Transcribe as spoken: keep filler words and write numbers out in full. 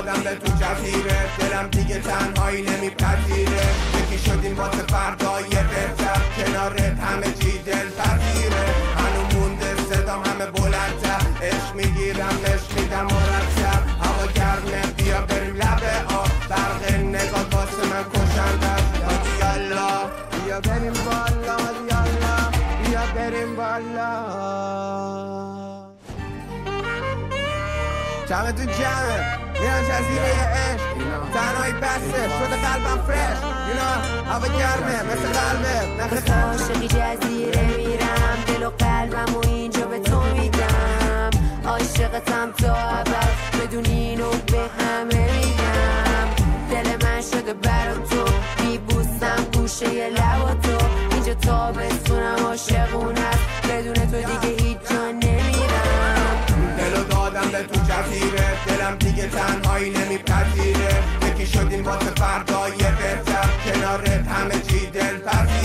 دادم به تو جزیره، دلم دیگه تنهایی نمیپذیره. یکی شدیم واسه فردای بهتر، کنارت همه چی دل پذیره. هنو مونده صدام همه بلندتر، عشق میگیرم عشق میدم مرتب. هوا گرمه بیا بریم لبه آب، برق نگاه واسه من کشنده. یالا بیا بریم بالا، یالا بیا بریم بالا. جمع تو جمعه میرم جزیره عشق، تنهایی بسته شده قلبم فرش. هوا گرمه مثل قلبه مثل عاشقی جزیره میرم، دل و قلبم و اینجا به تو میدم. عاشقتم تا ابد، بدون اینو به همه میگم. دل من شده برا تو، میبوسم گوشه ی لبا تو. اینجا تابستونم عاشقون هست، بدون تو دیگه هیچ جا نمیرم. دلو دادم به تو جزیره، دلم دیگه تنهایی نمیپذیره. یکی شدیم واسه فردای بهتر، کنارت همه چی دل پذیره.